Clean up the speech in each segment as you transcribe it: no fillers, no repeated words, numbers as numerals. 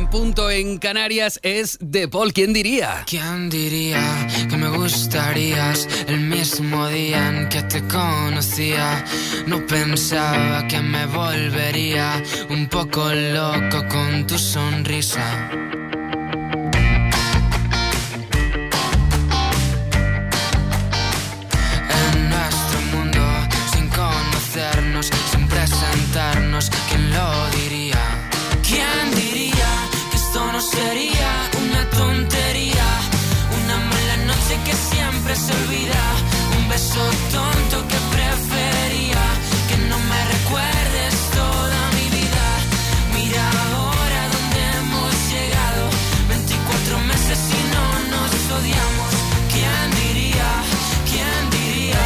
9:30 en Canarias, es de Paul. ¿Quién diría? ¿Quién diría que me gustarías el mismo día en que te conocía? No pensaba que me volvería un poco loco con tu sonrisa. En nuestro mundo, sin conocernos, sin presentarnos, ¿quién lo diría? ¿Quién diría que esto no sería una tontería? Una mala noche que siempre se olvida, un beso tonto que preferiría que no me recuerdes toda mi vida. Mira ahora dónde hemos llegado, 24 meses y no nos odiamos. ¿Quién diría? ¿Quién diría?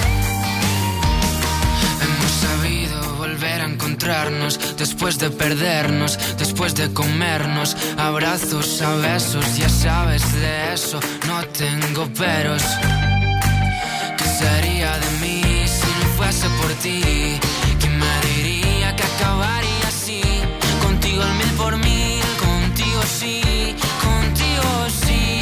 Hemos sabido volver a encontrarnos después de perdernos, después de comernos, abrazos a besos. Ya sabes de eso, no tengo peros. ¿Qué sería de mí si no fuese por ti? ¿Quién me diría que acabaría así? Contigo al 1000 por 1000, contigo sí, contigo sí.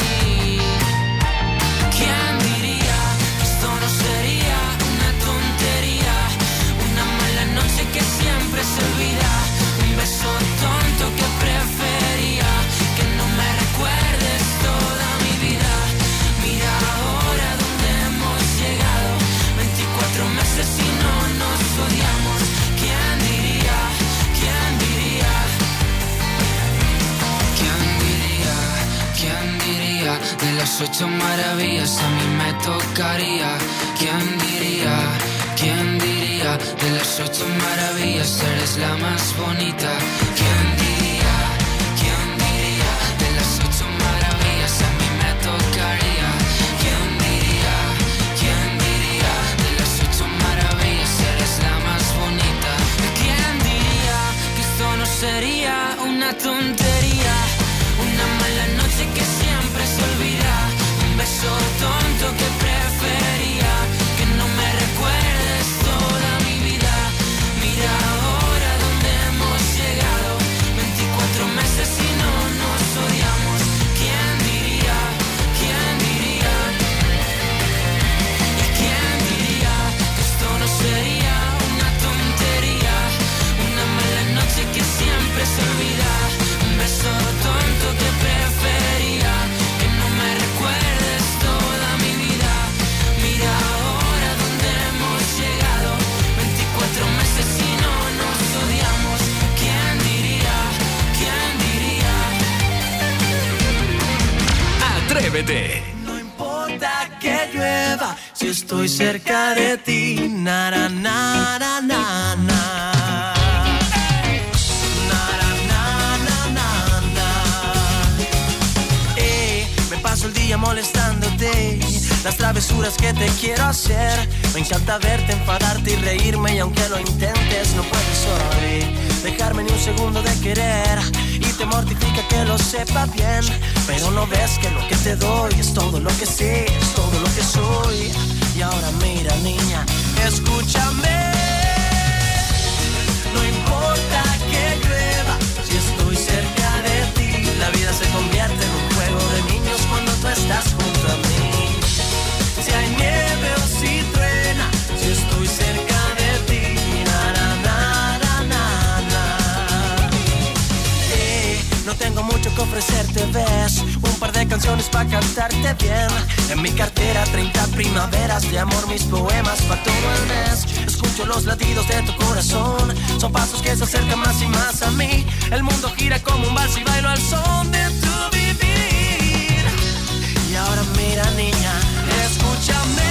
¿Quién diría que esto no sería una tontería? Una mala noche que siempre se olvida, un beso tonto que prefería que no me recuerdes toda mi vida. Mira ahora dónde hemos llegado, 24 meses y no nos odiamos. ¿Quién diría? ¿Quién diría? ¿Quién diría? ¿Quién diría? De las 8 maravillas a mí me tocaría. ¿Quién diría? ¿Quién diría? De las 8 maravillas eres la más bonita. ¿Quién diría? ¿Quién diría? De las 8 maravillas a mí me tocaría. ¿Quién diría? ¿Quién diría? De las 8 maravillas eres la más bonita. ¿Quién diría que esto no sería una tontería? Una mala noche que siempre se olvida, un beso tonto que prefería que no me recuerdes toda mi vida. Mira ahora dónde hemos llegado, 24 meses y no nos odiamos. ¿Quién diría? ¿Quién diría? ¿Y quién diría que esto no sería una tontería? Una mala noche que siempre se olvida, un beso tonto que prefería que no me recuerdes toda mi vida. Mira ahora dónde hemos llegado, 24 meses y no nos odiamos. ¿Quién diría? ¿Quién diría? Atrévete. No importa que llueva, si estoy cerca de ti, na na na na na na. Me paso el día molestándote, las travesuras que te quiero hacer. Me encanta verte, enfadarte y reírme, y aunque lo intentes no puedes hoy dejarme ni un segundo de querer. Y te mortifica que lo sepa bien, pero no ves que lo que te doy es todo lo que sé, es todo lo que soy. Y ahora mira, niña, escúchame. No importa que llueva, si estoy cerca de ti, la vida se convierte en un juego de niños cuando tú estás junto a mí. Si hay nieve o si truena, si estoy cerca de ti, na na na na na na. No tengo mucho que ofrecerte, ves, un par de canciones para cantarte bien. En mi cartera 30 primaveras de amor, mis poemas para todo el mes. Escucho los latidos de tu corazón, son pasos que se acercan más y más a mí. El mundo gira como un vals y bailo al son de tu vivir. Y ahora mira, niña, escúchame.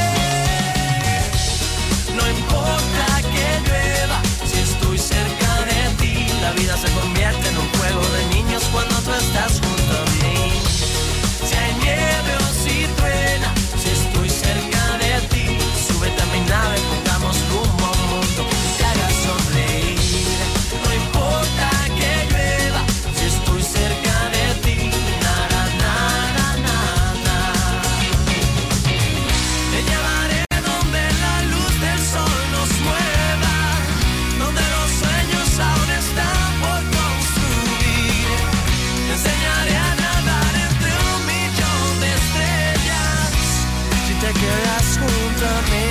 No importa que llueva, si estoy cerca de ti, la vida se convierte en un juego de niños cuando tú estás junto a mí. Si hay nieve o si truena, si estoy cerca de ti, súbete a mi nave, pongamos rumbo a un mundo que te haga sonreír. No importa que llueva, si estoy cerca de ti, na na na na na na. estás junto a mí.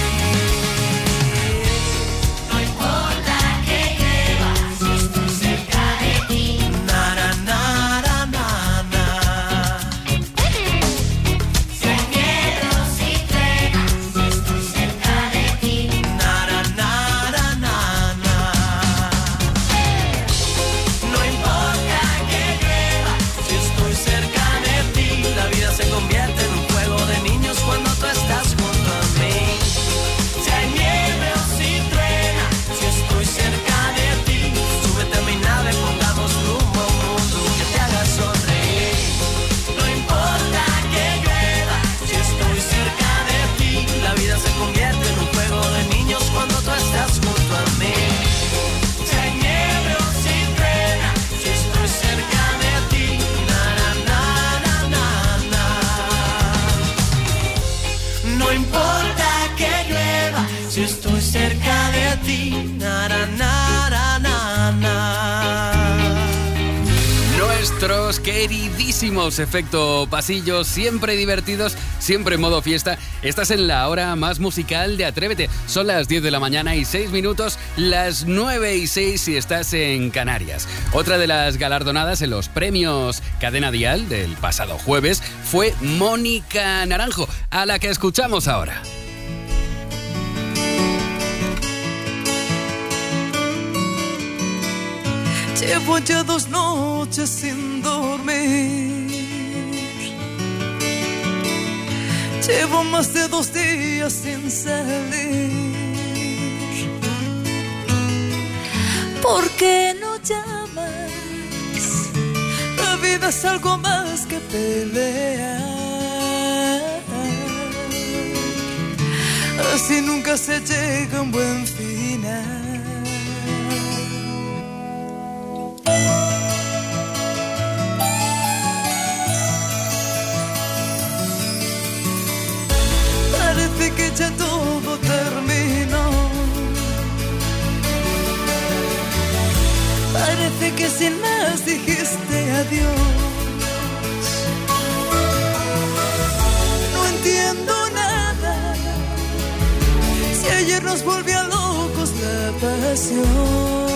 Nuestros queridísimos Efecto Pasillo, siempre divertidos, siempre en modo fiesta. Estás en la hora más musical de Atrévete. Son las 10 de la mañana y 6 minutos, las 9 y 6 si estás en Canarias. Otra de las galardonadas en los premios Cadena Dial del pasado jueves fue Mónica Naranjo, a la que escuchamos ahora. Llevo ya 2 noches sin dormir. Llevo más de 2 días sin salir. ¿Por qué no llamas? La vida es algo más que pelear. Así nunca se llega a un buen final. Parece que ya todo terminó. Parece que sin más dijiste adiós. No entiendo nada. Si ayer nos volvió locos la pasión.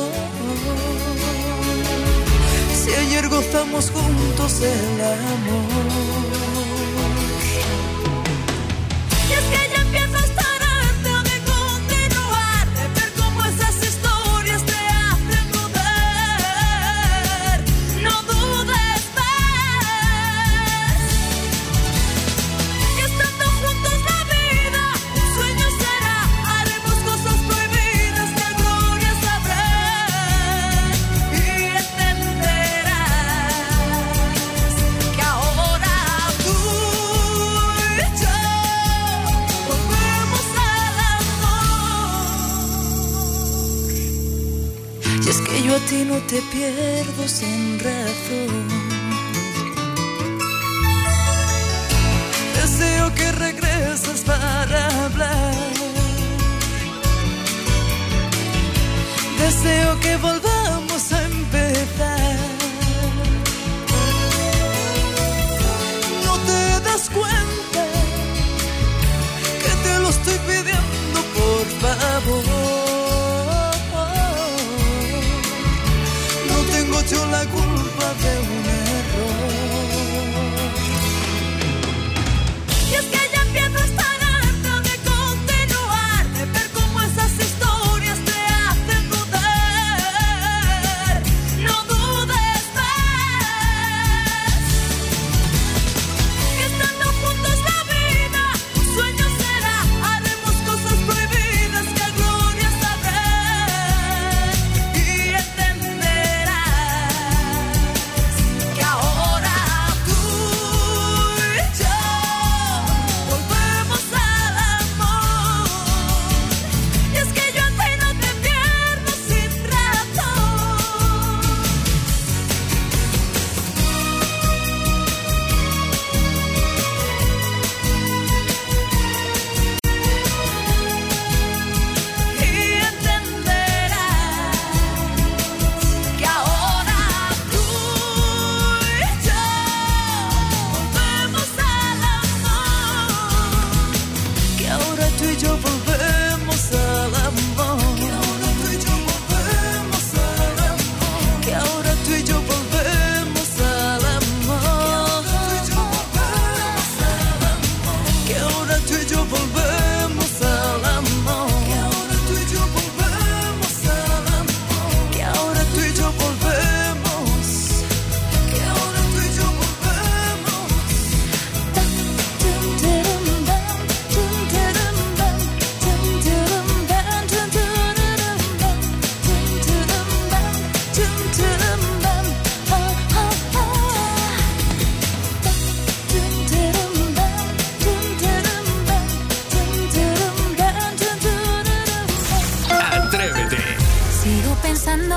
Si ayer gozamos juntos el amor. Y es que ya empiezo a estar harta de continuar, de ver cómo esas historias te hacen dudar. No dudes más, que estando juntos la vida un sueño será. Haremos cosas prohibidas que gloria sabrá. Y entenderás que ahora tú y yo volvemos al amor. Y es que yo a ti no te pierdo sin razón. Deseo que regreses para hablar. Deseo que volvamos a empezar. No te das cuenta que te lo estoy pidiendo, por favor. No tengo yo la culpa de un error. Y es que ya empiezo a estar harta de continuar, de ver cómo esas historias te hacen dudar.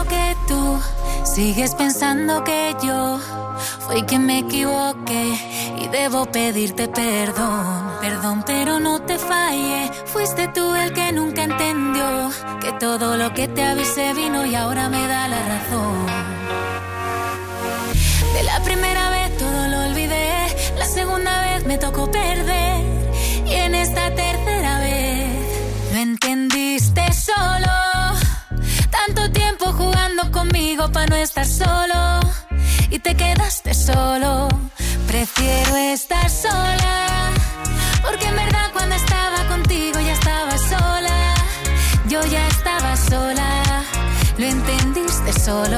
creo que tú sigues pensando que yo fui quien me equivoqué y debo pedirte perdón. Perdón, pero no te fallé. Fuiste tú el que nunca entendió que todo lo que te avisé vino y ahora me da la razón. De la primera vez todo lo olvidé, la segunda vez me tocó perder y en esta tercera vez lo entendiste solo. Tanto tiempo jugando conmigo para no estar solo y te quedaste solo. Prefiero estar sola, porque en verdad cuando estaba contigo ya estaba sola. Yo ya estaba sola, lo entendiste solo.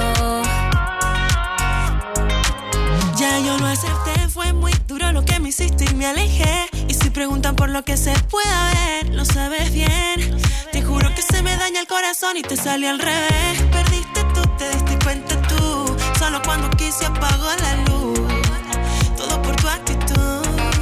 Ya yo lo acepté, fue muy duro lo que me hiciste y me alejé. Y si preguntan por lo que se pueda ver, lo sabes bien. Te juro que se me daña el corazón y te sale al revés. Perdiste tú, te diste cuenta tú. Solo cuando quise apagó la luz. Todo por tu actitud.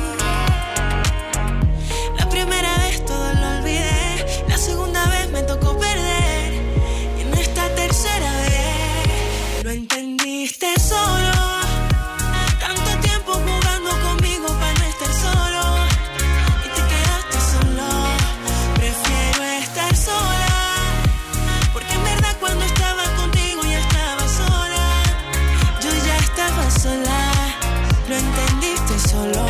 La primera vez todo lo olvidé, la segunda vez me tocó perder y en esta tercera vez lo entendiste solo. Tanto tiempo jugando conmigo para no estar solo y te quedaste solo. Prefiero estar sola, porque en verdad cuando estaba contigo ya estaba sola. Yo ya estaba sola, lo entendiste solo.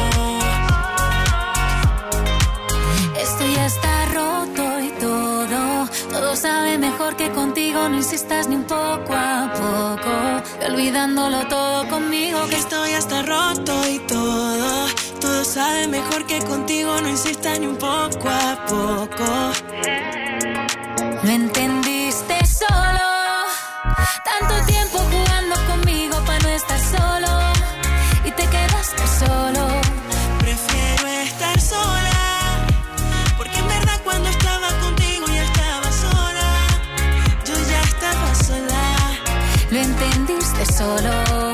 Esto ya está roto y todo sabe mejor que contigo. No insistas ni un poco a poco, olvidándolo todo conmigo. Que esto ya está roto y todo sabe mejor que contigo. No insistas ni un poco a poco. Lo entendiste solo. Tanto tiempo jugando conmigo para no estar solo y te quedaste solo. Prefiero estar sola, porque en verdad cuando estaba contigo ya estaba sola. Yo ya estaba sola. Lo entendiste solo.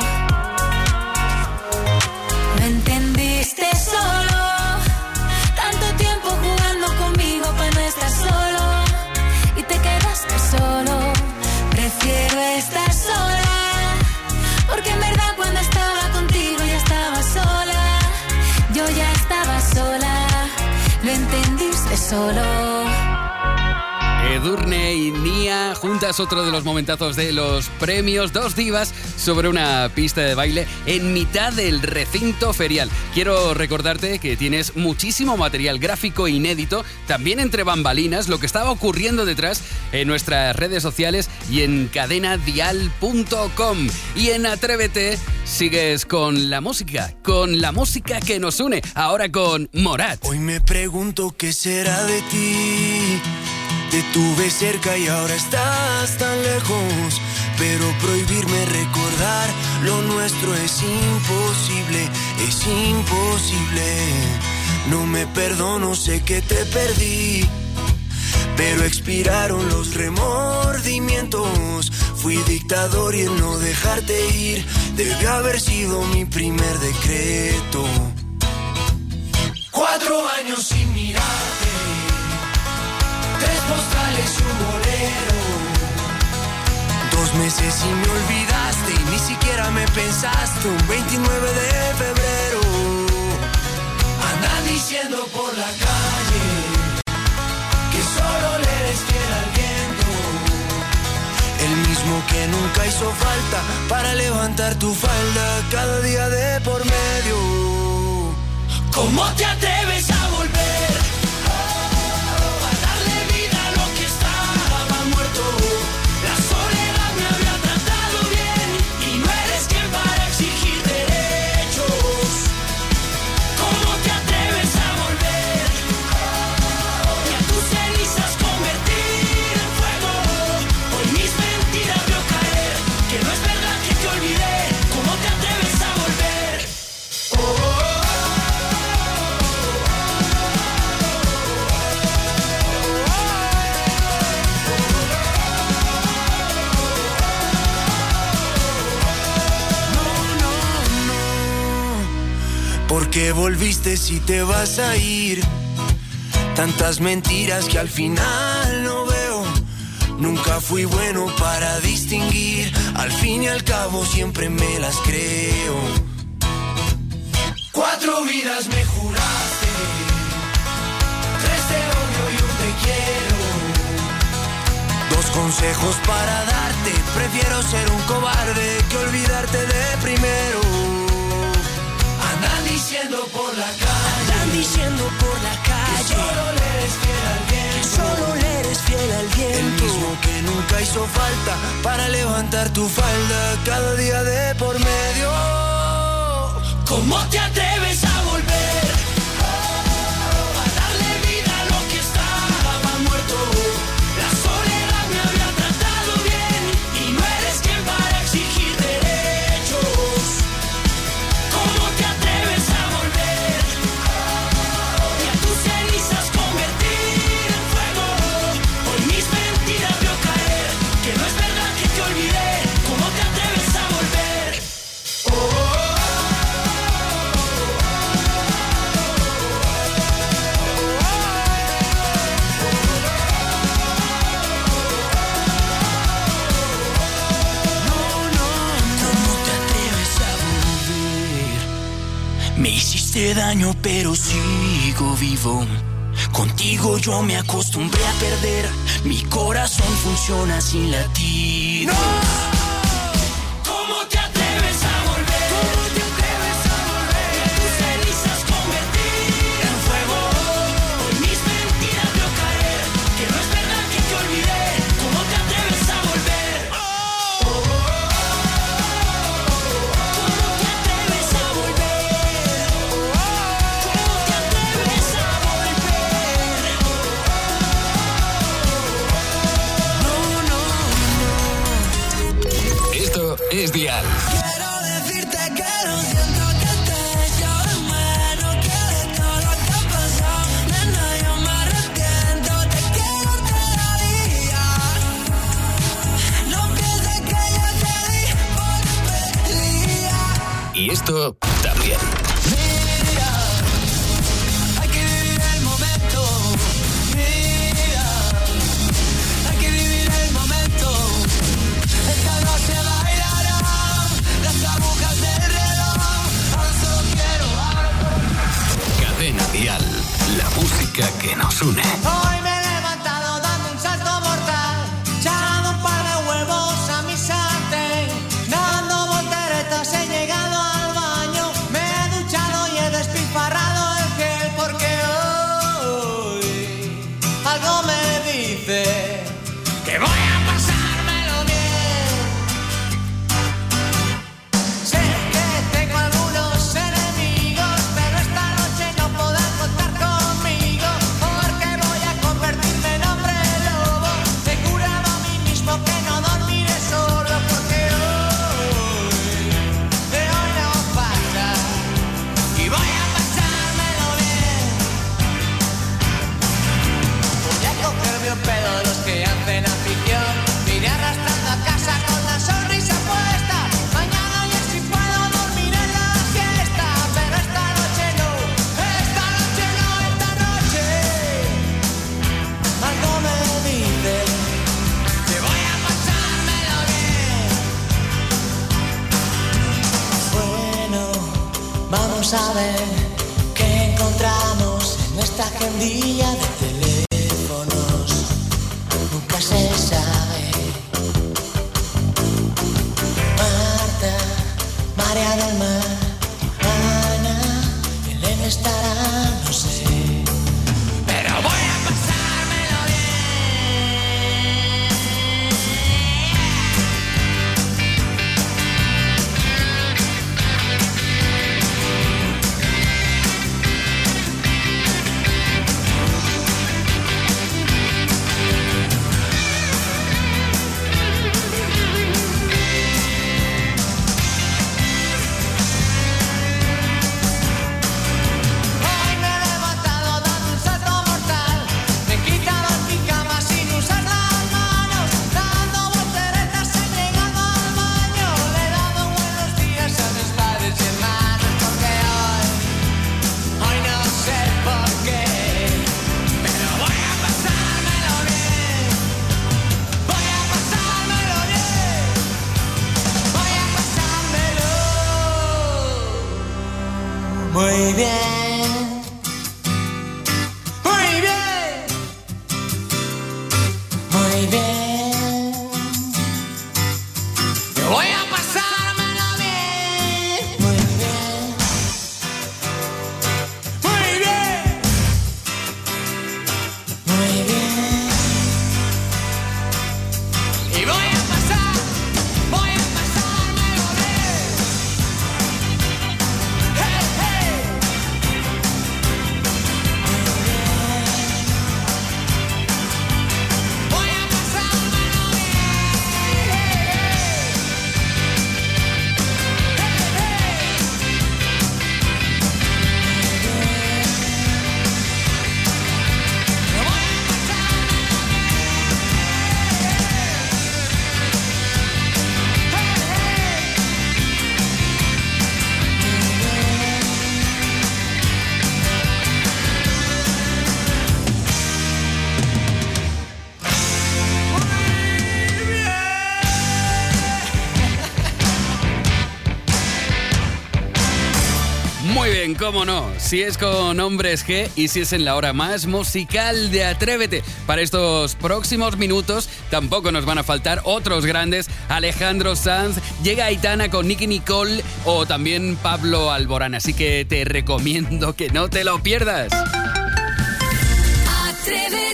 Lo entendiste solo. Tanto tiempo jugando conmigo para no estar solo y te quedaste solo. Prefiero estar sola, porque en verdad cuando estaba contigo ya estaba sola. Yo ya estaba sola. Lo entendiste solo. Edurne y Nia juntas, otro de los momentazos de los premios. Dos divas sobre una pista de baile en mitad del recinto ferial. Quiero recordarte que tienes muchísimo material gráfico inédito, también entre bambalinas, lo que estaba ocurriendo detrás en nuestras redes sociales y en cadenadial.com. Y en Atrévete sigues con la música que nos une, ahora con Morat. Hoy me pregunto qué será de ti. Te tuve cerca y ahora estás tan lejos, pero prohibirme recordar lo nuestro es imposible, es imposible. No me perdono, sé que te perdí, pero expiraron los remordimientos. Fui dictador y el no dejarte ir debió haber sido mi primer decreto. 4 años sin mirarte, 3 postales y un bolero. 2 meses y me olvidaste y ni siquiera me pensaste. Un 29 de febrero andan diciendo por la calle que solo le eres fiel al viento. El mismo que nunca hizo falta para levantar tu falda cada día de por medio. ¿Cómo te atreves a volver? ¿Por qué volviste si te vas a ir? Tantas mentiras que al final no veo. Nunca fui bueno para distinguir, al fin y al cabo siempre me las creo. 4 vidas me juraste, 3 te odio y 1 te quiero. 2 consejos para darte, prefiero ser un cobarde que olvidarte de primero. Andan diciendo por la calle, que solo le eres fiel al viento, el mismo que nunca hizo falta para levantar tu falda cada día de por medio. ¿Cómo te atreves a volver a darle vida a lo que estaba muerto? La soledad me había tratado bien y no eres quien para exigir derechos. ¿Cómo te atreves a volver y a tus cenizas convertir en fuego? Hoy mis mentiras veo caer, que no es verdad que te olvidé. ¿Cómo te atreves a volver? Me hiciste daño pero sigo vivo. Contigo yo me acostumbré a perder. Mi corazón funciona sin latir. ¡No! ¿Cómo te atreves a volver? ¿Cómo te atreves a volver? Y a tus cenizas convertir en fuego. Hoy mis mentiras veo caer, que no es verdad que te olvidé. ¿Cómo te atreves a volver? ¿Cómo te atreves a volver? ¿Cómo te atreves a volver? Esto es Dial. Quiero decirte que lo siento, que te echo de menos, que de todo lo que ha pasado, nena, yo me arrepiento, te quiero cada día. No pienses que yo te di por perdida. Y esto también. Mira, hay que vivir el momento. Mira, hay que vivir el momento. Esta noche bailarán las agujas del reloj. Ahora solo quiero Cadena Dial. La música que nos une. Hoy me he levantado dando un salto mortal, echando un par de huevos a mi sartén, dando volteretas he llegado al baño, me he duchado y he despilfarrado el gel porque hoy algo me dice que voy a pasármelo bien. Sé que tengo algunos enemigos, pero esta noche no podrán contar conmigo, porque voy a convertirme en hombre lobo. Te he jurado a mí mismo que no dormiré solo, porque de hoy no pasa y voy a pasármelo bien. Voy a cogerme un pedo de los que hacen afición, iré arrastrando a casa con la sonrisa puesta. Mañana ya si puedo dormir en la siesta, pero esta noche no, esta noche no, esta noche algo me dice que voy a pasármelo bien. Bueno, vamos a ver qué encontramos en esta agendilla de teléfonos. Nunca se sabe. Marta, María del Mar, Ana, Elena estará, no sé. Pero voy a pasármelo bien. Muy bien, muy bien, muy bien. Yo voy a pasármelo bien. Muy bien, muy bien, muy bien. Y voy a pasármelo bien. Hey, hey. Voy a pasármelo Muy bien, cómo no, si es con Hombres G y si es en la hora más musical de Atrévete. Para estos próximos minutos tampoco nos van a faltar otros grandes. Alejandro Sanz, llega Aitana con Nicki Nicole o también Pablo Alborán. Así que te recomiendo que no te lo pierdas. Atrévete.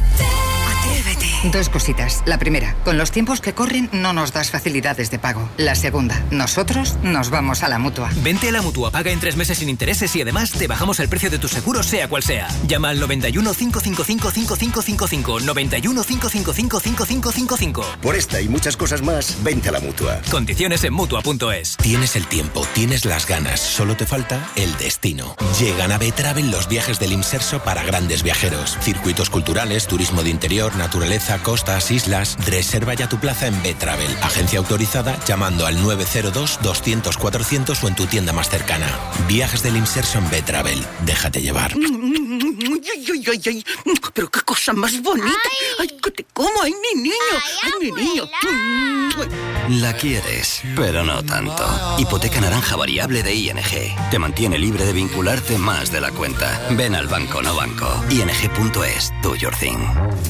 Dos cositas. La primera, con los tiempos que corren no nos das facilidades de pago. La segunda, nosotros nos vamos a la Mutua. Vente a la Mutua, paga en 3 meses sin intereses y además te bajamos el precio de tu seguro sea cual sea. Llama al 91 555 5555, 91 555 5555. Por esta y muchas cosas más, vente a la Mutua. Condiciones en Mutua.es. Tienes el tiempo, tienes las ganas, solo te falta el destino. Llegan a B-Travel los viajes del Imserso para grandes viajeros. Circuitos culturales, turismo de interior, naturaleza, costas, islas. Reserva ya tu plaza en B-Travel. Agencia autorizada llamando al 902-200-400 o en tu tienda más cercana. Viajes del Imserso en B-Travel. Déjate llevar. Ay, pero qué cosa más bonita. Ay, que te como. Ay, mi niño. Ay, mi niño. La quieres, pero no tanto. Hipoteca naranja variable de ING. Te mantiene libre de vincularte más de la cuenta. Ven al banco no banco. ING.es. Do your thing.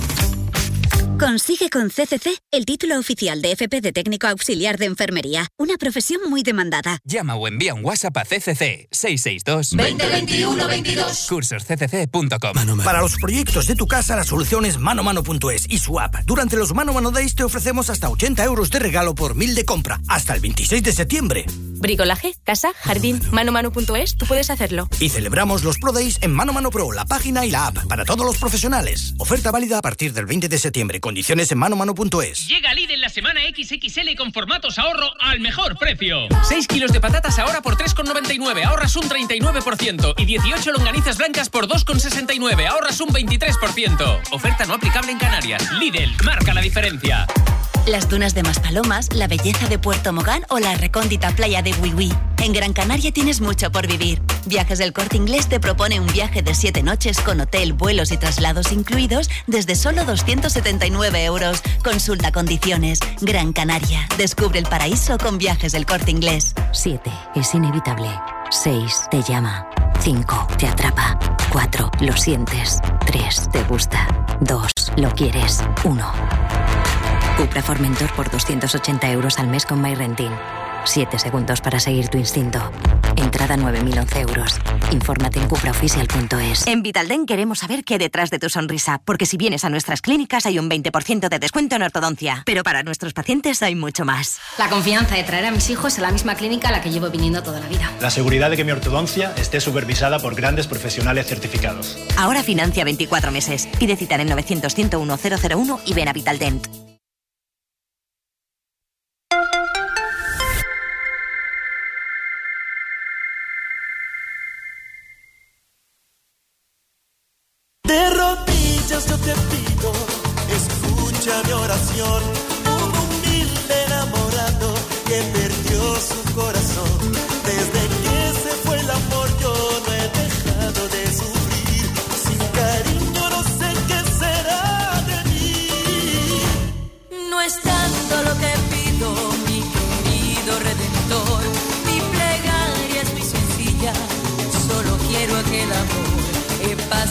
Consigue con CCC el título oficial de FP de técnico auxiliar de enfermería, una profesión muy demandada. Llama o envía un WhatsApp a CCC 662 20 21 22. cursosccc.com. Para los proyectos de tu casa, la solución es manomano.es y su app. Durante los Mano Mano Days te ofrecemos hasta 80 euros de regalo por 1.000 de compra, hasta el 26 de septiembre. Bricolaje, casa, jardín, manomano.es, tú puedes hacerlo. Y celebramos los Pro Days en Mano Mano Pro, la página y la app para todos los profesionales. Oferta válida a partir del 20 de septiembre. Condiciones en manomano.es. Llega Lidl la semana XXL con formatos ahorro al mejor precio. 6 kilos de patatas ahora por 3,99, ahorras un 39%. Y 18 longanizas blancas por 2,69, ahorras un 23%. Oferta no aplicable en Canarias. Lidl, marca la diferencia. Las dunas de Maspalomas, la belleza de Puerto Mogán o la recóndita playa de Wiwi. En Gran Canaria tienes mucho por vivir. Viajes del Corte Inglés te propone un viaje de 7 noches con hotel, vuelos y traslados incluidos desde solo 279 euros. Consulta condiciones. Gran Canaria. Descubre el paraíso con Viajes del Corte Inglés. 7. Es inevitable. 6. Te llama. 5. Te atrapa. 4. Lo sientes. 3. Te gusta. 2. Lo quieres. 1. Cupra Formentor por 280 euros al mes con MyRenting. 7 segundos para seguir tu instinto. Entrada 9.011 euros. Infórmate en cupraofficial.es. En Vitaldent queremos saber qué hay detrás de tu sonrisa, porque si vienes a nuestras clínicas hay un 20% de descuento en ortodoncia. Pero para nuestros pacientes hay mucho más. La confianza de traer a mis hijos a la misma clínica a la que llevo viniendo toda la vida. La seguridad de que mi ortodoncia esté supervisada por grandes profesionales certificados. Ahora financia 24 meses. Pide cita en el 900-101-001 y ven a Vitaldent. De rodillas yo te pido, escucha mi oración. Un humilde enamorado que perdió su corazón. Desde que se fue el amor yo no he dejado de sufrir. Sin cariño no sé qué será de mí. No es tanto lo que pido, mi querido Redentor. Mi plegaria es muy sencilla, solo quiero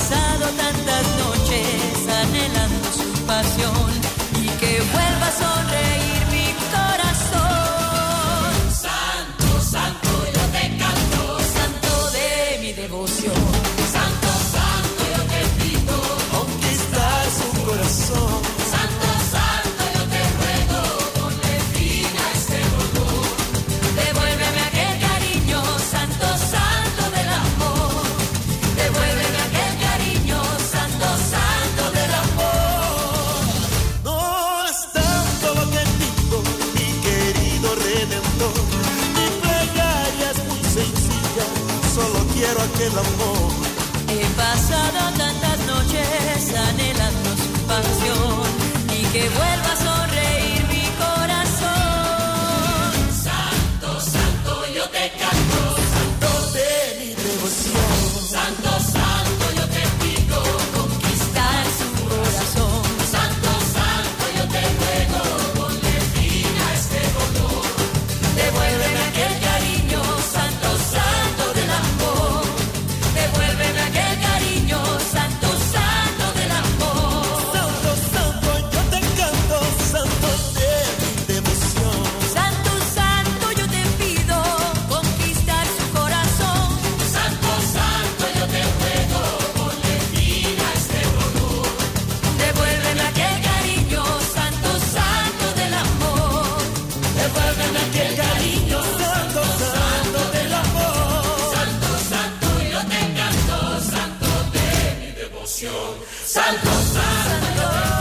pasado tantas noches anhelando su pasión y que vuelva a sonreír mi corazón. Santo, santo, yo te canto, santo de mi devoción. Santo, santo, yo te pido conquistar su corazón. Santo, santo, yo te ruego, ponle fin a este dolor. Devuélveme aquel cariño, santo, santo del amor. Devuélveme aquel cariño, santo, santo del amor. No es tanto lo que digo, mi querido Redentor. Mi plegaria es muy sencilla, solo quiero aquel amor. He pasado tantas noches anhelando su pasión y que vuelva a sonreír mi corazón. Santo, santo, yo te canto, santo de mi devoción. Santo, santo, yo te pido conquistar su corazón. Santo, santo, yo te ruego, ponle fin a este dolor. Devuélveme aquel cariño, santo, santo del amor. Devuélveme aquel cariño, santo, santo del amor. Santo, santo, yo te canto, santo de mi devoción. Santo, santo, yo te pido conquistar su corazón. Santo, santo, yo te ruego, ponle fin a este dolor. Devuélveme aquel cariño, santo, santo del amor. Devuélveme aquel cariño, santo, santo del amor. Santo, santo, yo te canto, santo de mi devoción. Santo, santo,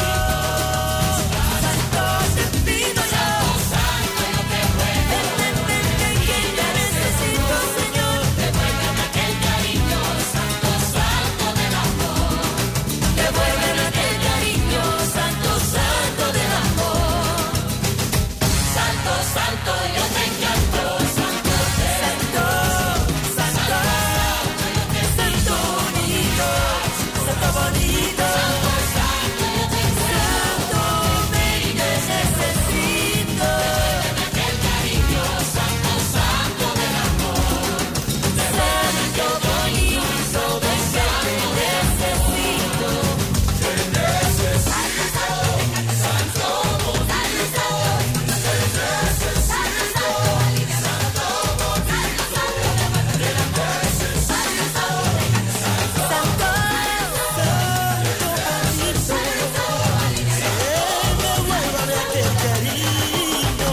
santo te pido yo. Santo, yo te ruego, que te necesito, Señor. Devuélveme aquel cariño, santo, santo del amor. Devuélveme aquel cariño, santo, santo del amor. Santo, santo, yo te canto, santo, santo, santo, santo bonito, santo bonito. Santo, yo te santo, me necesito. Aquel cariño, santo, santo del amor. Santo bonito, ven que te necesito. Te necesito, santo bonito. Devuélvame aquel cariño,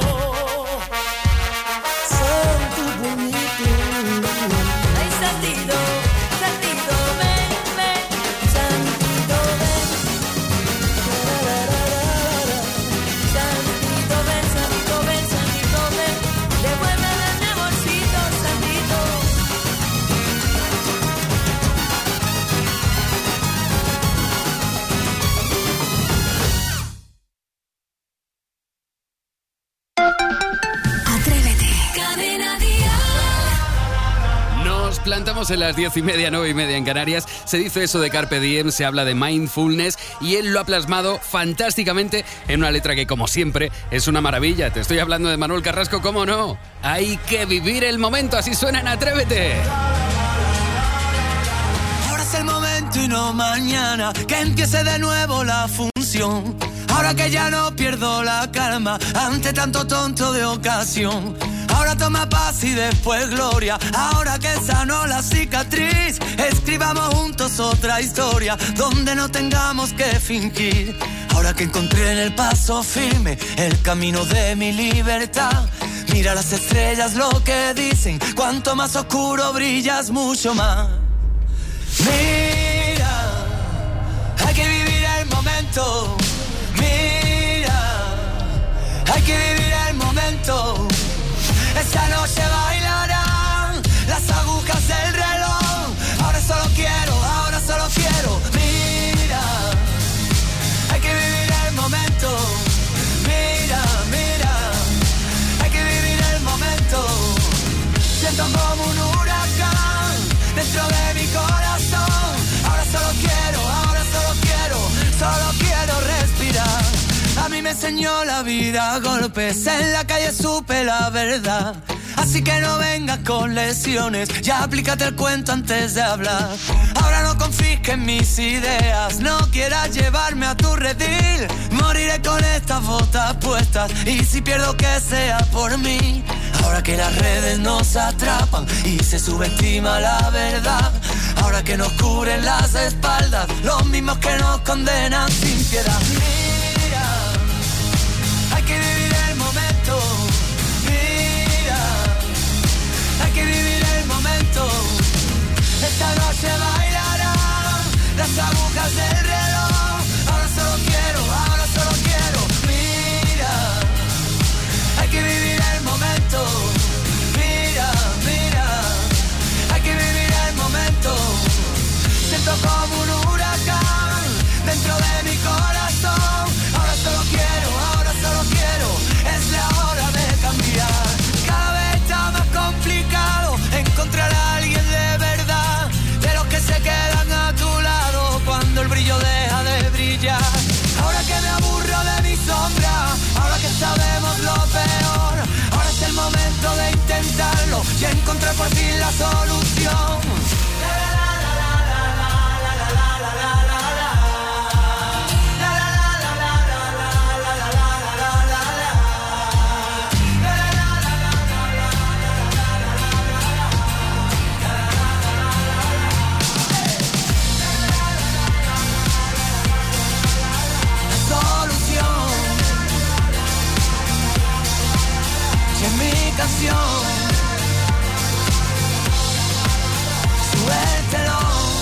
santo bonito. Ay, santito, santito, ven, ven, santito, ven. Santito, ven, santito, ven, santito, ven. Devuélveme mi amorcito, santito. Atrévete. Cadena Dial. Nos plantamos en las 10:30, 9:30 en Canarias. Se dice eso de Carpe Diem, se habla de mindfulness y él lo ha plasmado fantásticamente en una letra que, como siempre, es una maravilla. Te estoy hablando de Manuel Carrasco, ¿cómo no? Hay que vivir el momento, así suena en Atrévete. Ahora es el momento y no mañana, que empiece de nuevo la función. Ahora que ya no pierdo la calma ante tanto tonto de ocasión. Ahora toma paz y después gloria. Ahora que sanó la cicatriz, escribamos juntos otra historia donde no tengamos que fingir. Ahora que encontré en el paso firme el camino de mi libertad. Mira las estrellas lo que dicen, cuanto más oscuro brillas mucho más. Mira, hay que vivir el momento. Mira, hay que vivir el momento. Esta noche bailarán las agujas del reloj. Ahora solo quiero. Mira, hay que vivir el momento. Mira, hay que vivir el momento. Siento como un huracán dentro de mi corazón. Ahora solo quiero respirar. A mí me enseñó la vida a golpes, en la calle supe la verdad. Así que no vengas con lesiones, ya aplícate el cuento antes de hablar. Ahora no confisques mis ideas, no quieras llevarme a tu redil. Moriré con estas botas puestas y si pierdo que sea por mí. Ahora que las redes nos atrapan y se subestima la verdad. Ahora que nos cubren las espaldas los mismos que nos condenan sin piedad. Mira, hay que vivir el momento. Mira, hay que vivir el momento. Esta noche bailarán las agujas del reloj. Ahora solo quiero. Mira, hay que vivir el momento. Mira, hay que vivir el momento. Siento como un huracán dentro de mi corazón. Ahora solo quiero, es la hora de cambiar. Cada vez está más complicado encontrar a alguien de verdad, de los que se quedan a tu lado cuando el brillo deja de brillar. Ahora que me aburro de mi sombra, ahora que sabemos lo peor, ahora es el momento de intentarlo y encontrar por fin la solución. Suéltelo.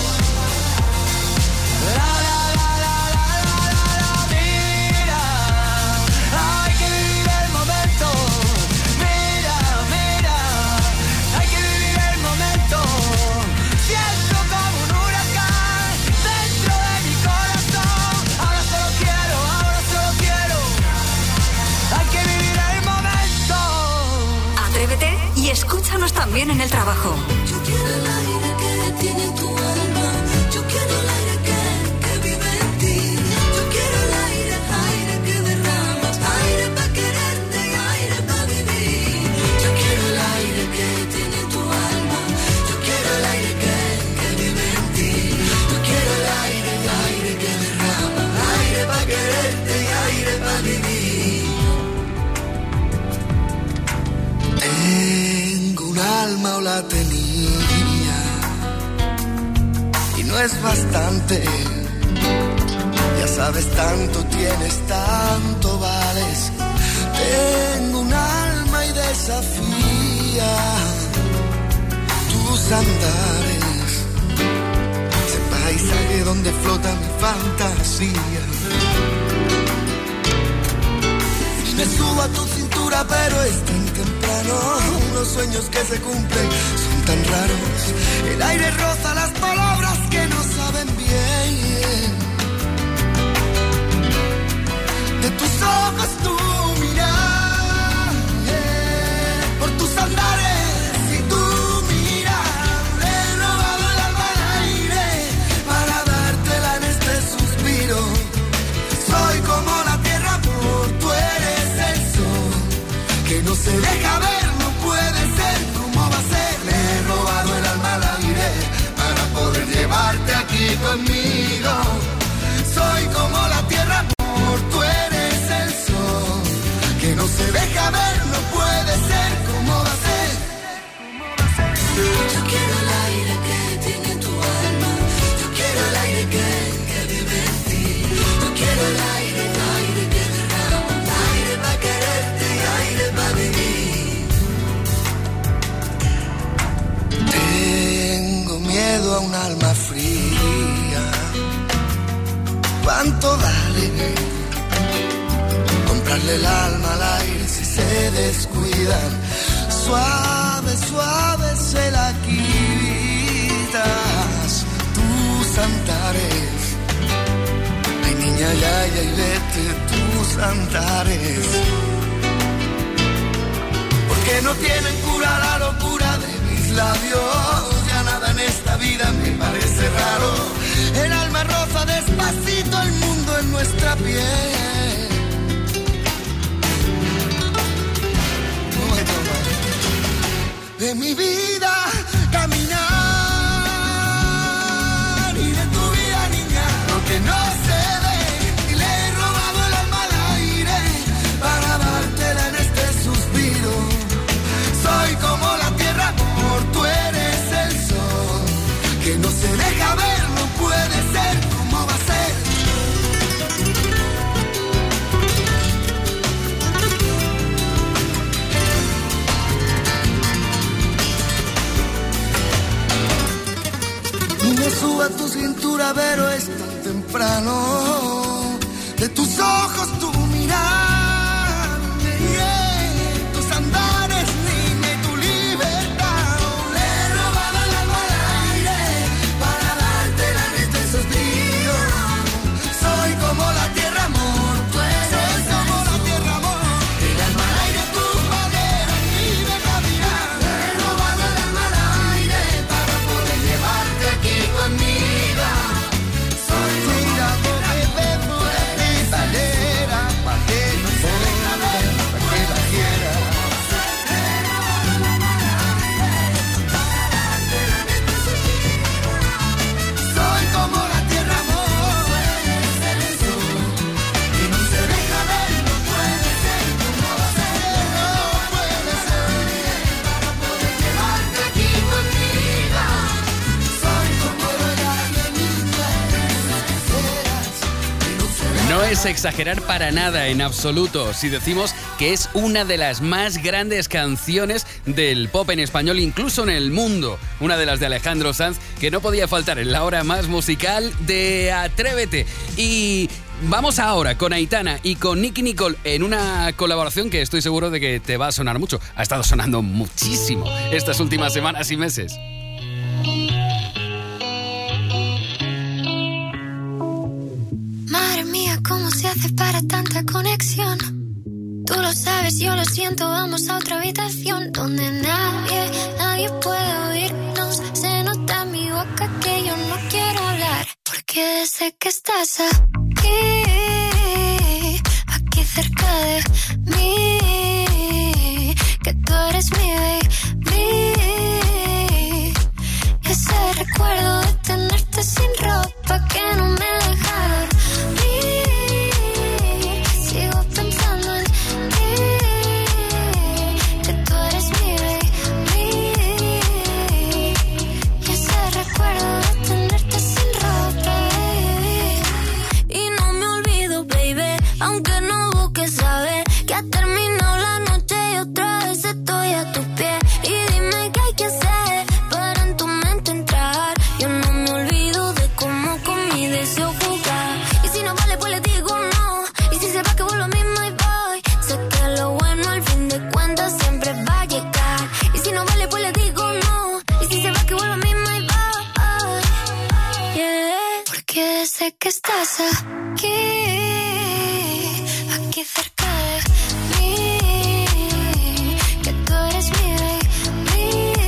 Mira, hay que vivir el momento. Mira, hay que vivir el momento. Siento como un huracán dentro de mi corazón. Ahora solo quiero. Hay que vivir el momento. Atrévete y escúchanos también en el trabajo. Yo quiero el aire que tiene tu alma. Yo quiero el aire que vive en ti. Yo quiero el aire que derramas. Aire pa' quererte y aire pa' vivir. Yo quiero el aire que tiene tu alma. Yo quiero el aire que vive en ti. Yo quiero el aire que derrama. Aire pa' quererte y aire pa' vivir. Tengo un alma o la tenía y no es bastante. Ya sabes, tanto tienes, tanto vales. Tengo un alma y desafía tus andares. Ese paisaje donde flota mi fantasía. Me subo a tu cintura, pero es tan temprano. Los sueños que se cumplen son tan raros. El aire roza las palabras que no saben bien. De tus ojos tu mirar, por tus andares y tu mirar. He robado el alma al aire para dártela en este suspiro. Soy como la tierra, amor, tú eres el sol que no se deja ver, no puede ser. ¿Cómo va a ser? Le he robado el alma al aire para poder llevarte aquí conmigo. Soy como la tierra, amor, tú eres el sol que no se deja ver, no puede ser. ¿Cómo va a ser? Yo quiero el aire que tiene tu alma. Yo quiero el aire que vive en ti. Yo quiero el aire que derrama. Aire pa' quererte y aire pa' vivir. Tengo miedo a un alma fría. ¿Cuánto vale comprarle el alma al aire si se descuidan? Suave, suave se la quitas tus andares. Ay, niña, ya, y vete tus andares. Porque no tienen cura la locura de mis labios. Ya nada en esta vida me parece raro. El alma roza despacito el mundo en nuestra piel. pero es tan temprano. De tus ojos tu mirar, tus andares, niña, y tu libertad. Le he robado el alma al aire para dártela en este suspiro. Soy como la tierra, amor, tú eres como la tierra, amor. El alma al aire, tu madera, y me caminar. Le he robado el alma al aire para poder llevarte aquí conmigo. Soy como la tierra, pa' que no se deja ver, pa' que la quiera. Soy como la tierra, amor, puedes ser eso. Y no se deja ver, no puede ser como ser, no puede ser. Para poder llevarte aquí conmigo. Soy como la niña que esperas. No es exagerar para nada, en absoluto, si decimos que es una de las más grandes canciones del pop en español, incluso en el mundo. Una de las de Alejandro Sanz, que no podía faltar en la hora más musical de Atrévete. Y vamos ahora con Aitana y con Nicki Nicole en una colaboración que estoy seguro de que te va a sonar mucho. Ha estado sonando muchísimo estas últimas semanas y meses. Madre mía, ¿cómo se hace para tanta conexión? Tú lo sabes, yo lo siento, vamos a otra habitación donde nadie puede oírnos. Se nota en mi boca que yo no quiero hablar, porque desde que estás aquí cerca de mí, que tú eres mi baby. Ese recuerdo de tenerte sin ropa que no me deja dormir. Sigo pensando en ti, que tú eres mi baby. Y ese recuerdo de tenerte sin ropa, baby. Y no me olvido, baby, aunque no busques saber que ha terminado la noche y otra vez estoy a tus pies. Y dime qué hay que hacer para en tu mente entrar. Yo no me olvido de cómo con mi deseo jugar. Y si no vale, pues le digo no. Y si se va, que vuelvo mismo y voy. Sé que lo bueno al fin de cuentas siempre va a llegar. Y si no vale, pues le digo no. Y si se va, que vuelvo mismo y voy. Yeah. Porque desde que estás aquí cerca de mí, que tú eres mi baby.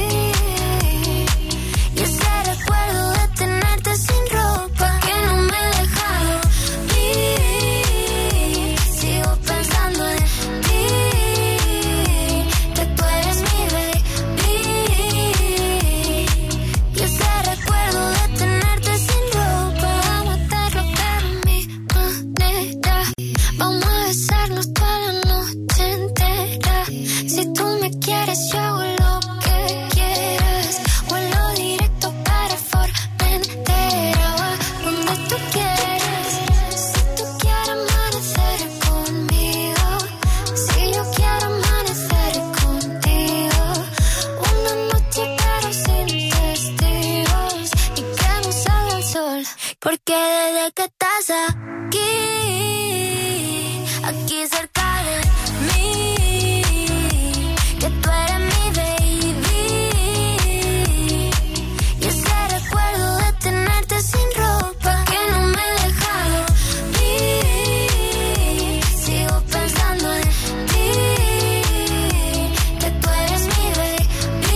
Y ese recuerdo de tenerte sin ropa que no me deja dormir. Sigo pensando en ti, que tú eres mi baby. Y ese recuerdo de tenerte sin ropa, vamos a hacerlo de mi manera. Vamos a besarnos toda la noche entera. Si tú me quieres, yo hago lo que quieras. Vuelo directo para Formentera, donde tú quieras. Si tú quieres amanecer conmigo, si yo quiero amanecer contigo. Una noche pero sin testigos y que no salga el sol. Porque desde que estás aquí cerca de mí, que tú eres mi baby. Y ese recuerdo de tenerte sin ropa que no me deja dormir. Sigo pensando en ti, que tú eres mi baby.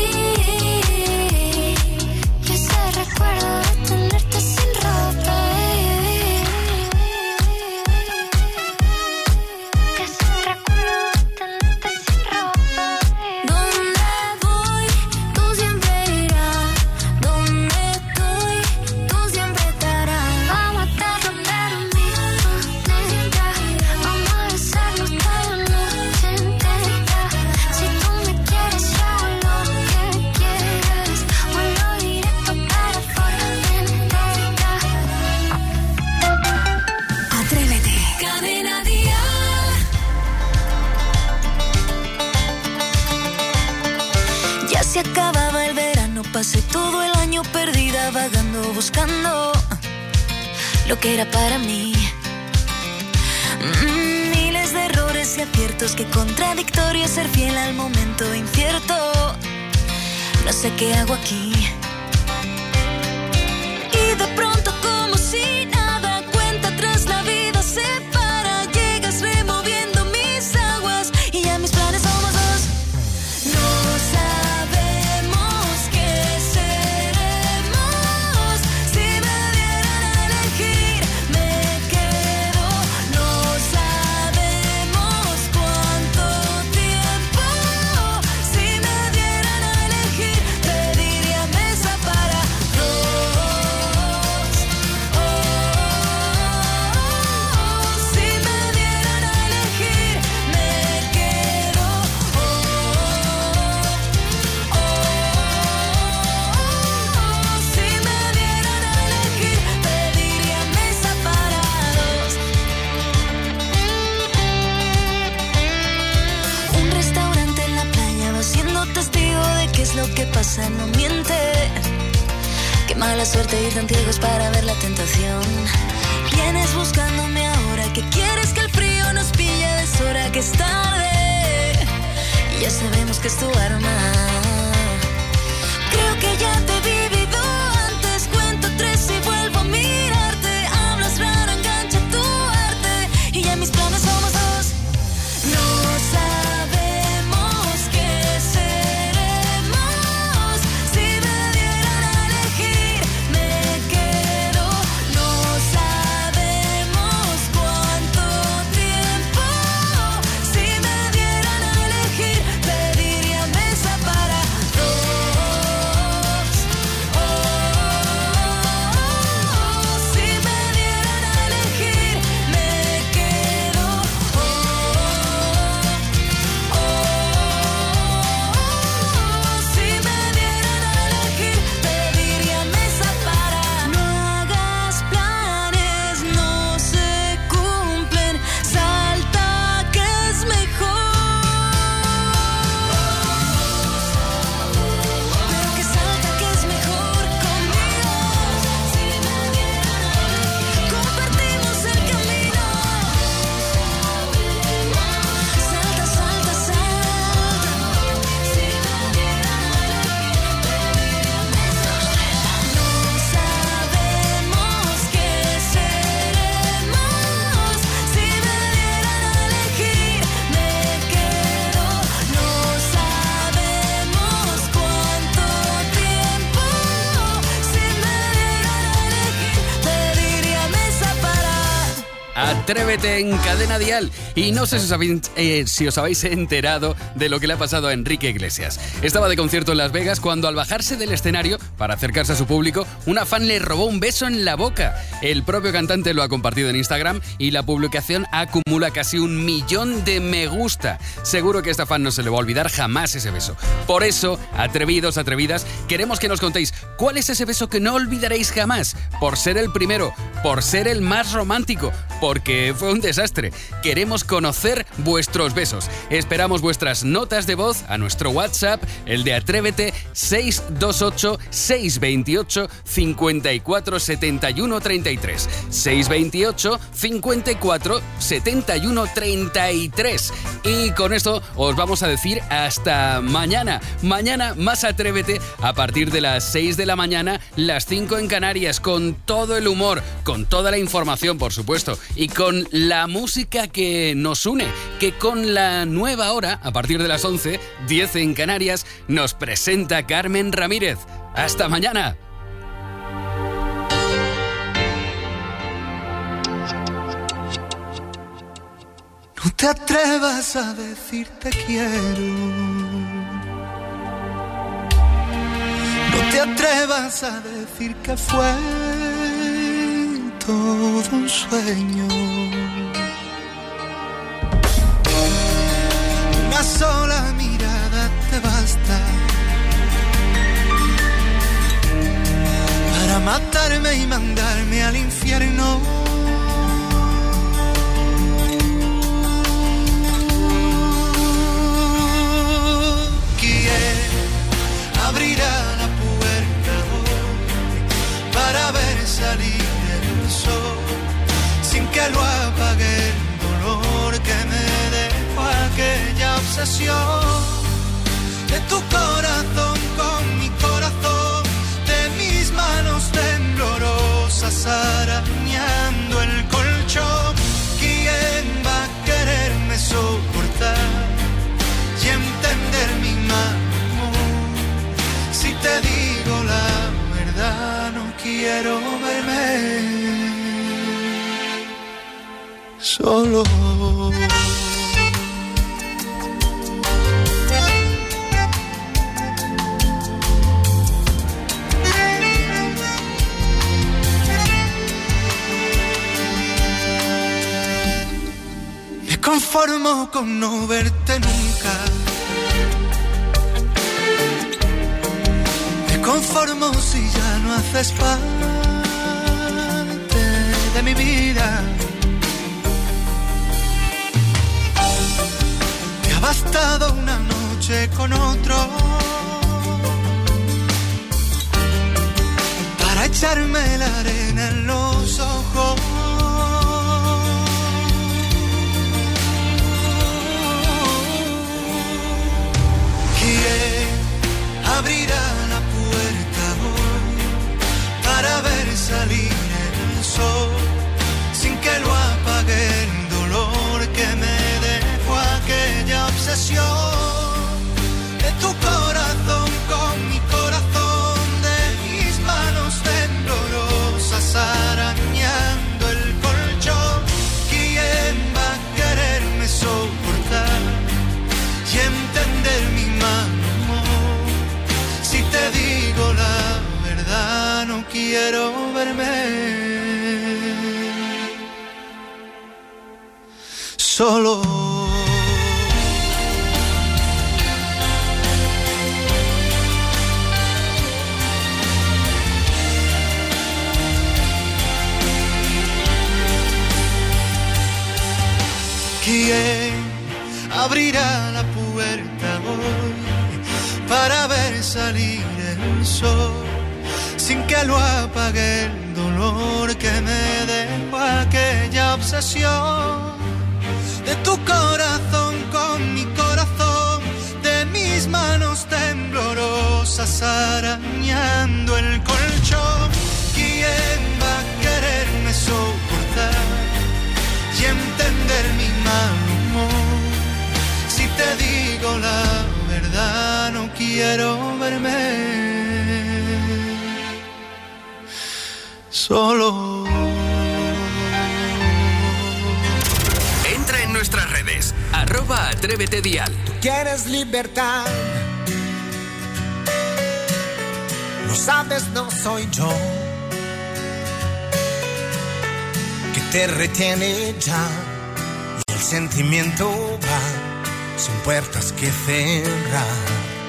Y ese recuerdo de tenerte sin ropa, baby. Ese recuerdo de tenerte sin ropa, baby. Donde voy, tú siempre irás. Donde estoy, tú siempre estarás. Vamos a estar romper mi manera. Vamos a besarnos toda la noche entera. Si tú me quieres, yo hago lo que quieras. Vuelo directo para Formentera. Atrévete. Cadena Dial. Ya se acababa el verano, pasé todo el año perdida vagando, buscando lo que era para mí. Miles de errores y aciertos, qué contradictorio ser fiel al momento incierto. No sé qué hago aquí. Y de pronto, como si nada, cuenta atrás, la vida se para. Llegas removiendo mis aguas y ya mis planes somos dos. No sabemos qué seremos. Si me dieran a elegir, me quedo. No sabemos cuánto tiempo. Si me dieran a elegir, pediría mesa para dos. Si me dieran a elegir, me quedo. Si me dieran a elegir, pediría mesa para dos. Un restaurante en la playa, va siendo testigo de qué es lo que pasa, no miente. Qué mala suerte ir tan ciegos para ver la tentación. Vienes buscándome ahora, que quieres que el frío nos pille a deshora, que es tarde y ya sabemos que es tu arma. Creo que ya te he vivido antes, cuento tres y vuelvo a mirarte. Hablas raro, engancha tu arte y ya mis planes somos dos. No sabemos qué seremos. Si me dieran a elegir, me quedo. No sabemos cuánto tiempo. Si me dieran a elegir, pediría mesa para dos. Si me dieran a elegir, me quedo. Si me dieran a elegir, pediría mesa para. No hagas planes, no se cumplen. Salta que es mejor. Pero que salta que es mejor conmigo. Si me dieran a elegir, compartimos el camino. Salta, salta, salta. Si me dieran a elegir, pediría mesa. No sabemos qué seremos. Si me dieran a elegir, me quedo. No sabemos cuánto tiempo. Si me dieran a elegir, pediría mesa para. Atrévete en Cadena Dial. Y no sé si os habéis enterado de lo que le ha pasado a Enrique Iglesias. Estaba de concierto en Las Vegas cuando al bajarse del escenario para acercarse a su público, una fan le robó un beso en la boca. El propio cantante lo ha compartido en Instagram y la publicación acumula casi 1 millón de me gusta. Seguro que a esta fan no se le va a olvidar jamás ese beso. Por eso, atrevidos, atrevidas, queremos que nos contéis cuál es ese beso que no olvidaréis jamás. Por ser el primero, por ser el más romántico, porque fue un desastre. Queremos conocer vuestros besos. Esperamos vuestras notas de voz a nuestro WhatsApp, el de Atrévete, 628 628 54 71 33. 628 54 71 33. Y con esto os vamos a decir hasta mañana. Mañana más Atrévete a partir de las 6 de la mañana, las 5 en Canarias, con todo el humor, con toda la información, por supuesto, y con la música que nos une, que con la nueva hora, a partir de las 11, 10 en Canarias, nos presenta Carmen Ramírez. ¡Hasta mañana! No te atrevas a decir te quiero. No te atrevas a decir que fue todo un sueño. Una sola mirada te basta para matarme y mandarme al infierno. ¿Quién abrirá la puerta hoy para ver salir el sol? obsesión de tu corazón con mi corazón, de mis manos temblorosas arañando el colchón. ¿Quién va a quererme soportar y entender mi amor? Si te digo la verdad, no quiero verme solo. Me conformo con no verte nunca. Me conformo si ya no haces parte de mi vida. Me ha bastado una noche con otro para echarme la arena en los ojos. ¿Quién abrirá la puerta hoy para ver salir el sol sin que lo apague el dolor que me dejó aquella obsesión de tu corazón con mi corazón, de mis manos temblorosas arañando el colchón? ¿Quién va a quererme soportar y entender mi amor? Si te digo la verdad, no quiero verme solo. ¿Quién abrirá la puerta hoy para ver salir el sol sin que lo apague el dolor que me dejó aquella obsesión de tu corazón con mi corazón, de mis manos temblorosas arañando el colchón? ¿Quién va a quererme soportar y entender mi mal humor? Si te digo la verdad, no quiero verme solo. Entra en nuestras redes, @atrévetedial. Tú quieres libertad, lo sabes, no soy yo que te retiene ya, y el sentimiento va sin puertas que cerrar.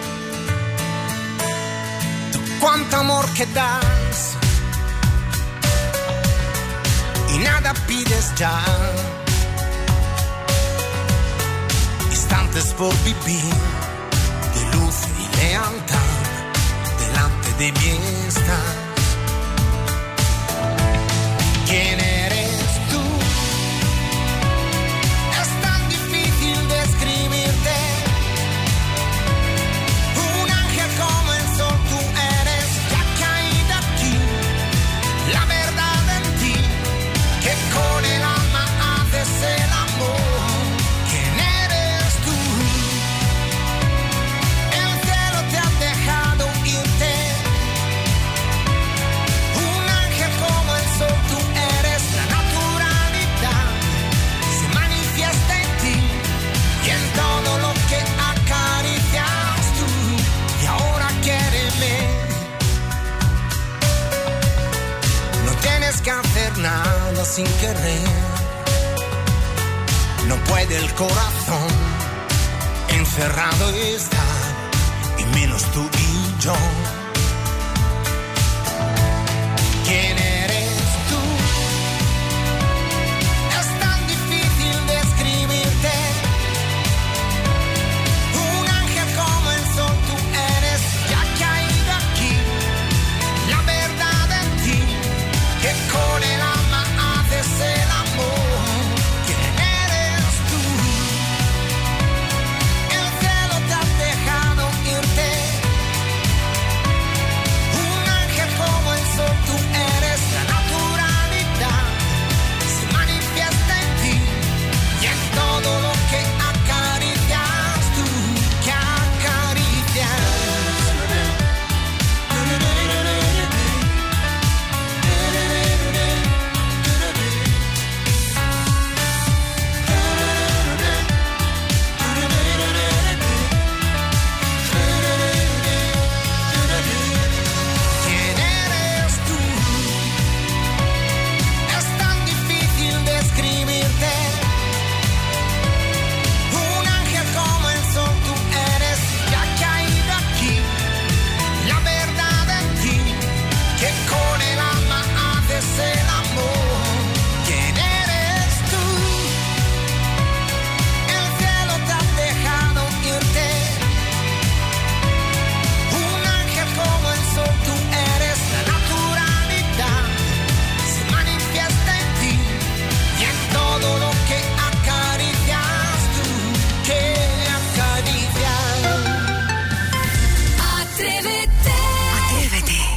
Tú cuánto amor que das y nada pides ya, instantes por vivir de luz y lealtad delante de mi estar. ¿Quién eres tú? Es tan difícil describirte. Un ángel como el sol tú eres, ya caída aquí. La verdad en ti, que con el alma haces el amor. Que hacer nada sin querer. No puede el corazón encerrado estar, y menos tú y yo. ¿Quién eres tú? Es tan difícil describirte. Un ángel como el sol tú eres, ya caído aquí. La verdad en ti, que con el alma haces el amor. ¿Quién eres tú? El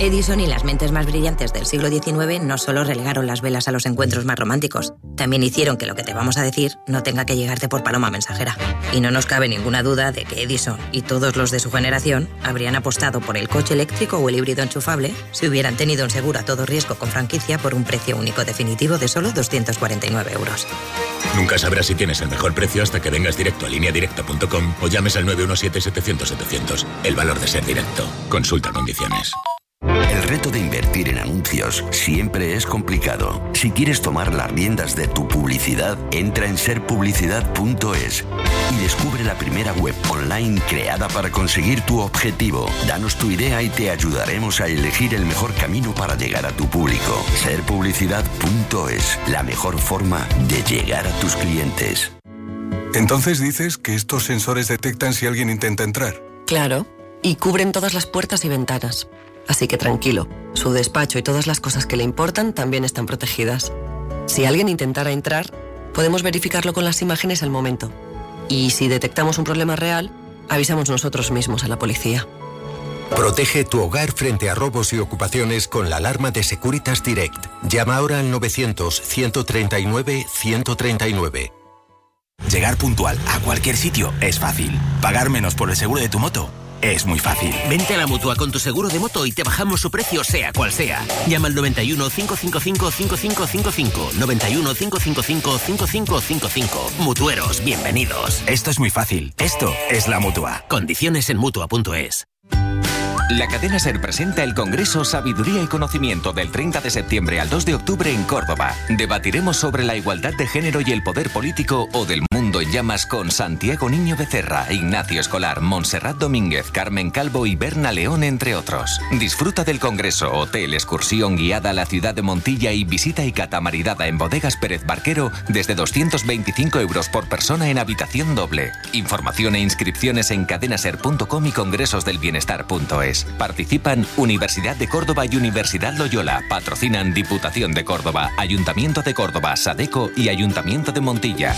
Edison y las mentes más brillantes del siglo XIX no solo relegaron las velas a los encuentros más románticos, también hicieron que lo que te vamos a decir no tenga que llegarte por paloma mensajera. Y no nos cabe ninguna duda de que Edison y todos los de su generación habrían apostado por el coche eléctrico o el híbrido enchufable si hubieran tenido un seguro a todo riesgo con franquicia por un precio único definitivo de solo 249 euros. Nunca sabrás si tienes el mejor precio hasta que vengas directo a lineadirecta.com o llames al 917-700-700. El valor de ser directo. Consulta condiciones. El reto de invertir en anuncios siempre es complicado. Si quieres tomar las riendas de tu publicidad, entra en serpublicidad.es y descubre la primera web online creada para conseguir tu objetivo. Danos tu idea y te ayudaremos a elegir el mejor camino para llegar a tu público. Serpublicidad.es, la mejor forma de llegar a tus clientes. Entonces dices que estos sensores detectan si alguien intenta entrar. Claro, y cubren todas las puertas y ventanas. Así que tranquilo, su despacho y todas las cosas que le importan también están protegidas. Si alguien intentara entrar, podemos verificarlo con las imágenes al momento. Y si detectamos un problema real, avisamos nosotros mismos a la policía. Protege tu hogar frente a robos y ocupaciones con la alarma de Securitas Direct. Llama ahora al 900-139-139. Llegar puntual a cualquier sitio es fácil. Pagar menos por el seguro de tu moto es muy fácil. Vente a la Mutua con tu seguro de moto y te bajamos su precio sea cual sea. Llama al 91 555 5555. 91 555 5555. Mutueros, bienvenidos. Esto es muy fácil. Esto es la Mutua. Condiciones en Mutua.es. La cadena SER presenta el Congreso Sabiduría y Conocimiento del 30 de septiembre al 2 de octubre en Córdoba. Debatiremos sobre la igualdad de género y el poder político o del mundo en llamas con Santiago Niño Becerra, Ignacio Escolar, Montserrat Domínguez, Carmen Calvo y Berna León, entre otros. Disfruta del Congreso, hotel, excursión guiada a la ciudad de Montilla y visita y cata maridada en Bodegas Pérez Barquero desde 225 euros por persona en habitación doble. Información e inscripciones en cadenaser.com y congresosdelbienestar.es. Participan Universidad de Córdoba y Universidad Loyola. Patrocinan Diputación de Córdoba, Ayuntamiento de Córdoba, Sadeco y Ayuntamiento de Montilla.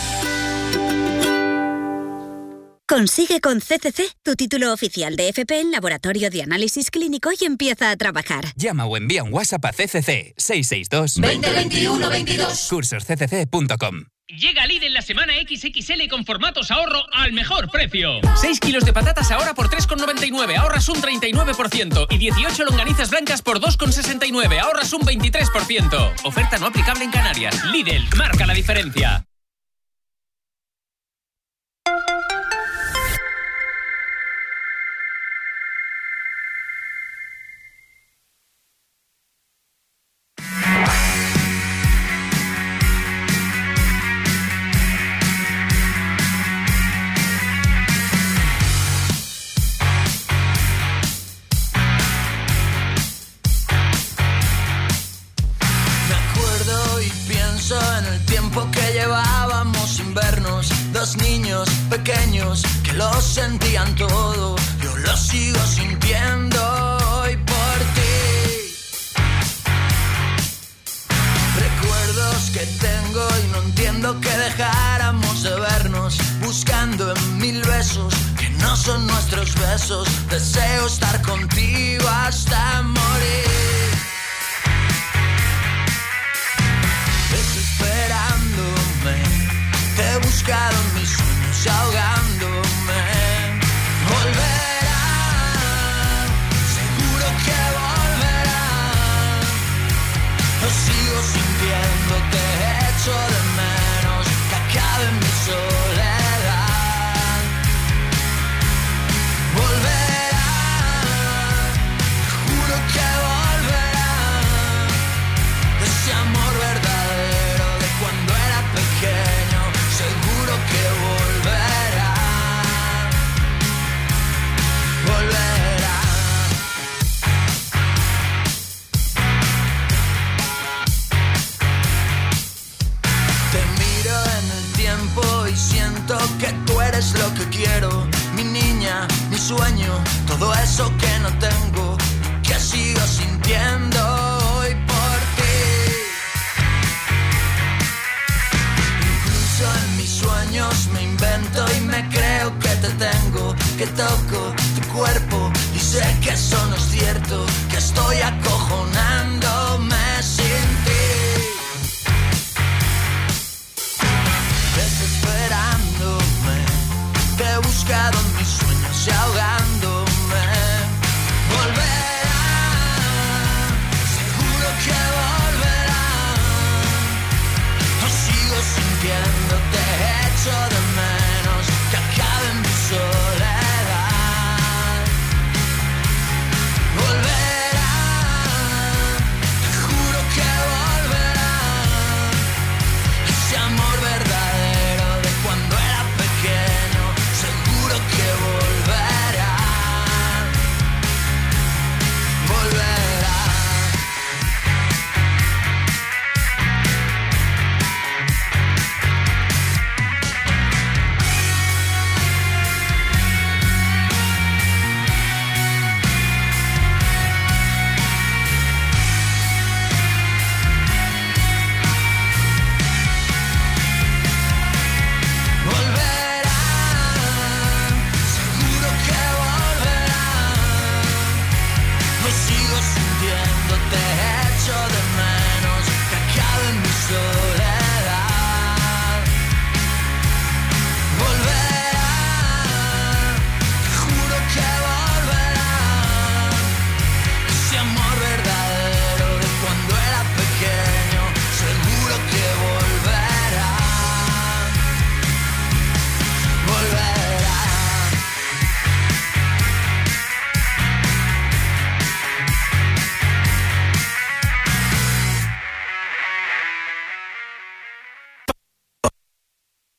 Consigue con CCC tu título oficial de FP en Laboratorio de Análisis Clínico y empieza a trabajar. Llama o envía un WhatsApp a CCC 662 20 21 22. cursosccc.com. Llega Lidl la semana XXL con formatos ahorro al mejor precio. 6 kilos de patatas ahora por 3,99, ahorras un 39%. Y 18 longanizas blancas por 2,69, ahorras un 23%. Oferta no aplicable en Canarias. Lidl, marca la diferencia. Dos niños pequeños que lo sentían todo. Yo lo sigo sintiendo hoy por ti. Recuerdos que tengo y no entiendo que dejáramos de vernos, buscando en mil besos que no son nuestros besos. Deseo estar contigo hasta morir. Desesperándome, te he buscado en mis sueños ahogándome. Volverá, seguro que volverá. Lo sigo sintiendo, te echo de menos, que acabe mi soledad. Volverá, juro que volverá. Ese amor verdadero de cuando era pequeño. Seguro que volverá, volverá. Te miro en el tiempo y siento que tú eres lo que quiero. Mi niña, mi sueño, todo eso que no tengo, que sigo sintiendo hoy por ti. En mis sueños me invento y me creo que te tengo, que toco tu cuerpo y Sé que eso no es cierto, que estoy acojonándome sin ti. Desesperándome, te he buscado en mis sueños y ahogando.